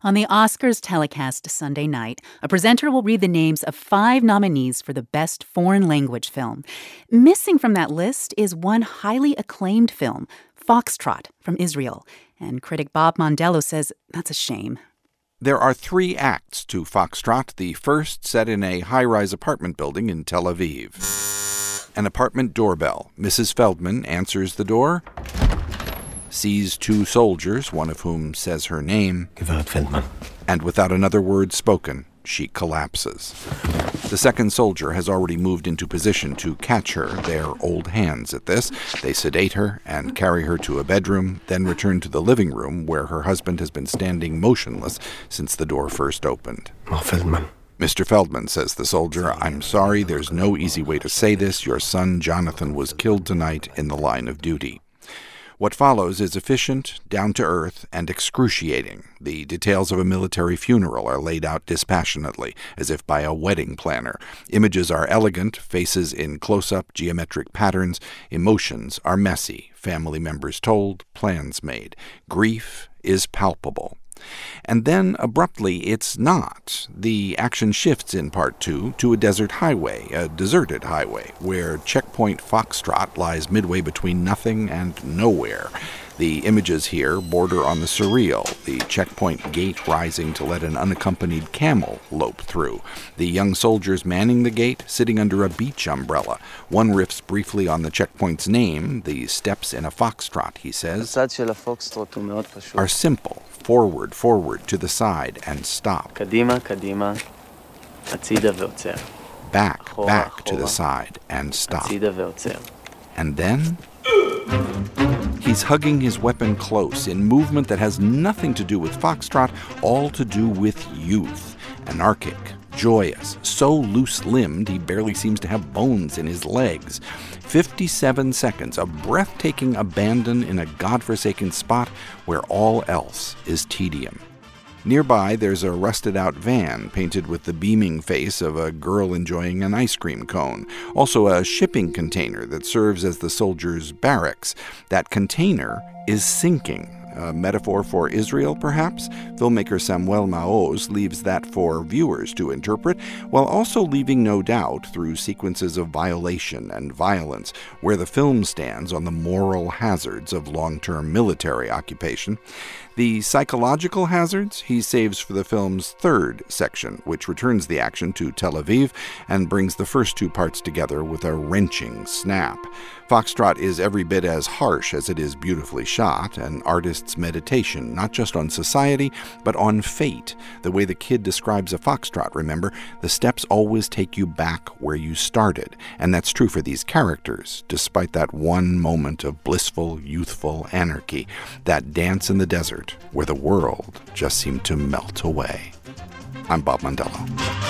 On the Oscars telecast Sunday night, a presenter will read the names of 5 nominees for the Best Foreign Language Film. Missing from that list is one highly acclaimed film, Foxtrot, from Israel. And critic Bob Mondello says that's a shame. There are 3 acts to Foxtrot, the first set in a high-rise apartment building in Tel Aviv. An apartment doorbell. Mrs. Feldman answers the door, sees 2 soldiers, one of whom says her name, Gevert Feldman. And without another word spoken, she collapses. The second soldier has already moved into position to catch her. They're old hands at this. They sedate her and carry her to a bedroom, then return to the living room where her husband has been standing motionless since the door first opened. Feldman. Mr. Feldman, says the soldier, I'm sorry, there's no easy way to say this. Your son, Jonathan, was killed tonight in the line of duty. What follows is efficient, down-to-earth, and excruciating. The details of a military funeral are laid out dispassionately, as if by a wedding planner. Images are elegant, faces in close-up, geometric patterns. Emotions are messy, family members told, plans made. Grief is palpable. And then, abruptly, it's not. The action shifts in Part 2 to a desert highway, a deserted highway, where Checkpoint Foxtrot lies midway between nothing and nowhere. The images here border on the surreal, the checkpoint gate rising to let an unaccompanied camel lope through, the young soldiers manning the gate, sitting under a beach umbrella. One riffs briefly on the checkpoint's name. The steps in a foxtrot, he says, are simple. Forward, forward, to the side, and stop. Back, back, to the side, and stop. And then he's hugging his weapon close in movement that has nothing to do with Foxtrot, all to do with youth. Anarchic, joyous, so loose-limbed he barely seems to have bones in his legs. 57 seconds of breathtaking abandon in a godforsaken spot where all else is tedium. Nearby, there's a rusted-out van painted with the beaming face of a girl enjoying an ice cream cone. Also a shipping container that serves as the soldiers' barracks. That container is sinking. A metaphor for Israel, perhaps? Filmmaker Samuel Maoz leaves that for viewers to interpret, while also leaving no doubt, through sequences of violation and violence, where the film stands on the moral hazards of long-term military occupation. The psychological hazards he saves for the film's third section, which returns the action to Tel Aviv and brings the first 2 parts together with a wrenching snap. Foxtrot is every bit as harsh as it is beautifully shot, an artist's meditation, not just on society, but on fate. The way the kid describes a foxtrot, remember, the steps always take you back where you started. And that's true for these characters, despite that one moment of blissful, youthful anarchy, that dance in the desert where the world just seemed to melt away. I'm Bob Mondello.